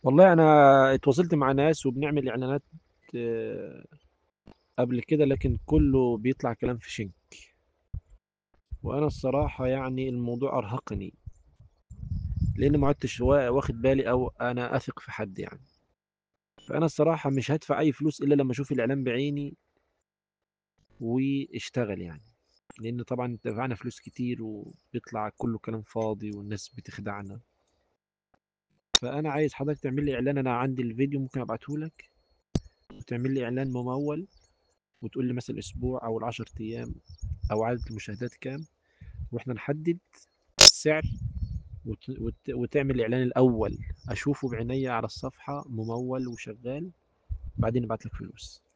والله انا اتواصلت مع ناس وبنعمل اعلانات آه، قبل كده، لكن كله بيطلع كلام في شنك. وانا الصراحة يعني الموضوع ارهقني، لان ما عدتش واخد بالي او انا اثق في حد يعني. فانا الصراحة مش هدفع اي فلوس الا لما اشوف الاعلان بعيني واشتغل يعني. لان طبعا دفعنا فلوس كتير وبيطلع كله كلام فاضي والناس بتخدعنا. فانا عايز حضرتك تعمل لي اعلان. انا عندي الفيديو ممكن ابعته لك، وتعمل لي اعلان ممول، وتقول لي مثلا اسبوع او العشر ايام او عدد المشاهدات كام، واحنا نحدد السعر. وتعمل الاعلان الاول اشوفه بعينيا على الصفحة ممول وشغال، بعدين ابعت لك فلوس.